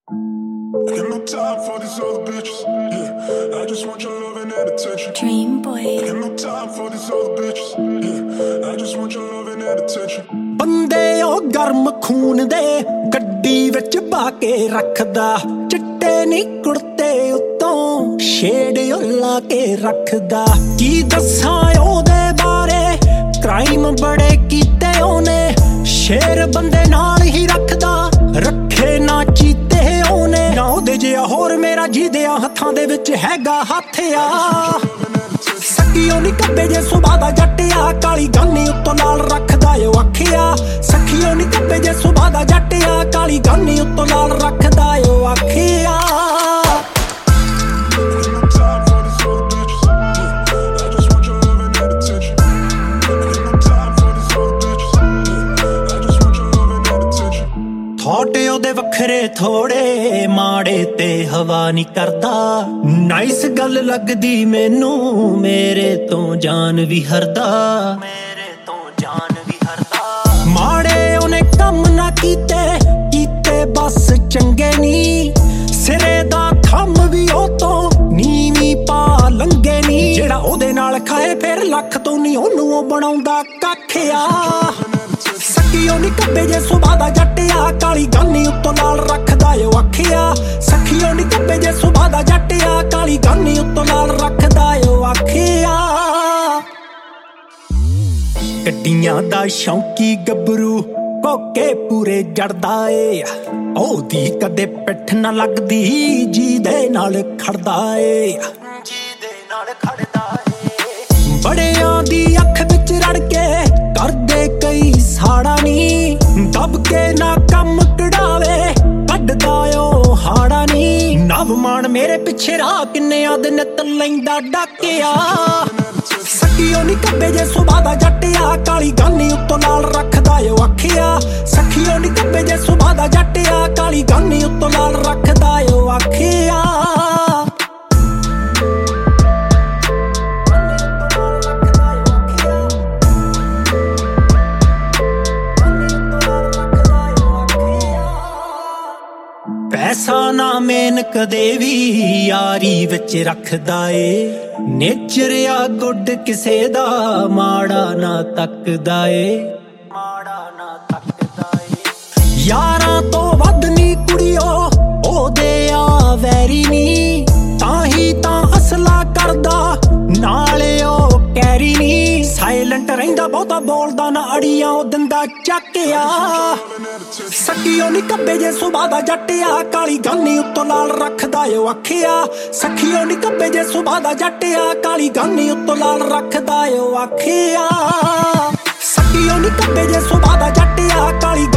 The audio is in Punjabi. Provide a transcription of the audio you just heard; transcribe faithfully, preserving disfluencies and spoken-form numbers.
Got no time for these other bitches. Yeah, I just want your love and attention. Dream boy. Got no time for these other bitches. Yeah, I just want your love and attention. ਬੰਦੇ ਉਹ ਗਰਮ ਖੂਨ ਦੇ ਗੱਡੀ ਵਿੱਚ ਪਾ ਕੇ ਰੱਖਦਾ, ਚਿੱਟੇ ਨੀ ਕੁੜਤੇ ਉੱਤੋਂ ਸ਼ੇਡ ਉਹ ਲਾ ਕੇ ਰੱਖਦਾ। ਕੀ ਦੱਸਾਂ ਉਹਦੇ ਬਾਰੇ, ਕ੍ਰਾਈਮ ਬੜੇ ਕੀਤੇ ਉਹਨੇ, ਸ਼ੇਰ ਬੰਦੇ ਨਾਲ ਹੀ ਰੱਖਦਾ, ਰੱਖੇ ਨਾ ਚੀਤੇ ਉਹਨੇ। ਨਾ ਉਹਦੇ ਜਿਹਾ ਹੋਰ ਮੇਰਾ ਜਿਹਦਿਆਂ ਹੱਥਾਂ ਦੇ ਵਿੱਚ ਹੈਗਾ ਹੱਥ ਆ। ਸਖੀਓ ਨੀ ਕੱਬੇ ਜੇ ਸੁਭਾ ਦਾ ਜੱਟ ਆ, ਕਾਲੀ ਗਾਨੀ ਉੱਤੋਂ ਲਾਲ ਰੱਖਦਾ ਓ ਅੱਖਿਆ। ਸਖੀਓ ਨੀ ਕੱਬੇ ਜੇ ਸੁਭਾ ਦਾ ਜੱਟ ਆ, ਕਾਲੀ ਗਾਨੀ ਉੱਤੋਂ ਲਾਲ ਰੱਖਦਾ ਓ ਅੱਖਿਆ। ਥੋੜੇ ਉਹਦੇ ਵੱਖਰੇ ਥੋੜੇ, ਮਾੜੇ ਤੇ ਹਵਾ ਨੀ ਕਰਦਾ। ਨਾਈਸ ਗੱਲ ਲੱਗਦੀ ਮੈਨੂੰ, ਮੇਰੇ ਤੋਂ ਜਾਨ ਵੀ ਹਰਦਾ, ਮੇਰੇ ਤੋਂ ਜਾਨ ਵੀ ਹਰਦਾ। ਮਾੜੇ ਉਹਨੇ ਕੰਮ ਨਾ ਕੀਤੇ, ਕੀਤੇ ਬਸ ਚੰਗੇ ਨੀ, ਸਿਰੇ ਦਾ ਥੰਮ ਵੀ ਉਹ ਤੋਂ ਨੀਵੀਂ ਪਾ ਲੰਗੇ ਨੀ। ਜਿਹੜਾ ਉਹਦੇ ਨਾਲ ਖਾਏ ਫਿਰ ਲੱਖ ਤੋਂ ਨੀ ਉਹਨੂੰ ਉਹ ਬਣਾਉਂਦਾ ਕੱਖ ਆ। ਸਖੀਓ ਨੀ ਕੱਬੇ ਜੇ ਸੁਭਾ ਦਾ ਜੱਟ ਆ, ਕਾਲੀ ਗਾਨੀ ਉੱਤੋਂ ਲਾਲ ਰੱਖਦਾ ਓ ਅੱਖਿਆ। ਸਖੀਓ ਨੀ ਕੱਬੇ ਜੇ ਸੁਭਾ ਦਾ ਜੱਟ ਆ, ਕਾਲੀ ਗਾਨੀ ਉੱਤੋਂ ਲਾਲ ਰੱਖਦਾ ਓ ਅੱਖਿਆ। ਗੱਡੀਆਂ ਦਾ ਸ਼ੌਂਕੀ ਗੱਭਰੂ ਕੋਕੇ ਪੂਰੇ ਜੜਦਾ ਏ, ਉਹਦੀ ਕਦੇ ਪਿੱਠ ਨਾ ਲੱਗਦੀ ਜਿਹਦੇ ਨਾਲ ਖੜਦਾ ਏ, ਜਿਹਦੇ ਨਾਲ ਖੜਦਾ ਏ। ਬੜਿਆਂ ਦੀ ਅੱਖ ਵਿੱਚ ਰੜ ਕੇ ਕਰਦੇ ਕਈ ਸਾੜਾ ਨੀ, ਦੱਬ ਕੇ ਨਾ ਕੰਮ ਕਢਾਵੇ ਕੱਢਦਾ ਓ ਹਾੜਾ ਨੀ। ਨਵ ਮਾਣ ਮੇਰੇ ਪਿੱਛੇ ਰਾਹ ਕਿੰਨਿਆਂ ਦੇ ਨਿੱਤ ਲੈਂਦਾ ਡਾਕਿਆ। ਸਖੀਓ ਨੀ ਕੱਬੇ ਜੇ ਸੁਭਾ ਦਾ ਜੱਟ ਆ, ਕਾਲੀ ਗਾਨੀ ਉੱਤੋਂ ਲਾਲ ਰੱਖਦਾ ਓ ਅੱਖਿਆ। ਸਖੀਓ ਨੀ ਕੱਬੇ ਜੇ ਸੁਭਾ ਦਾ ਜੱਟ ਆ, ਕਾਲੀ ਗਾਨੀ ਉੱਤੋਂ ਲਾਲ ਰੱਖਦਾ ਓ ਅੱਖਿਆ। ਪੈਸਾ ਨਾ ਮੇਨ ਕਦੇ ਵੀ ਯਾਰੀ ਵਿੱਚ ਰੱਖਦਾ ਏ, ਨੇਚਰ ਆ ਗੁੱਡ ਕਿਸੇ ਦਾ ਮਾੜਾ ਨਾ ਤੱਕਦਾ ਏ, ਮਾੜਾ ਨਾ ਤੱਕਦਾ ਏ। ਯਾਰਾਂ ਤੋਂ ਵੱਧ ਨੀ ਕੁੜੀਓ ਉਹਦੇ ਆ ਵੈਰੀ ਨੀ, ਤਾਂ ਹੀ ਤਾਂ ਅਸਲਾ ਕਰਦਾ ਨਾਲੇ ਉਹ ਕੈਰੀ ਨੀ। ਸਾਇਲੈਂਟ ਰਹਿੰਦਾ ਬਹੁਤਾ ਬੋਲਦਾ ਨਾ, ਅੜੀਆਂ ਉਹ ਦਿੰਦਾ ਚੱਕ ਆ। ਸਖੀਓ ਨੀ ਕੱਬੇ ਜੇ ਸੁਭਾ ਦਾ ਜੱਟ ਆ, ਕਾਲੀ ਗਾਨੀ ਉੱਤੋਂ ਲਾਲ ਰੱਖਦਾ ਓ ਅੱਖਿਆ। ਸਖੀਓ ਨੀ ਕੱਬੇ ਜੇ ਸੁਭਾ ਦਾ ਜੱਟ ਆ, ਕਾਲੀ ਗਾਨੀ ਉੱਤੋਂ ਲਾਲ ਰੱਖਦਾ ਓ ਅੱਖਿਆ। ਸਖੀਓ ਨੀ ਕੱਬੇ ਜੇ ਸੁਭਾ ਦਾ ਜੱਟ ਆ, ਕਾਲੀ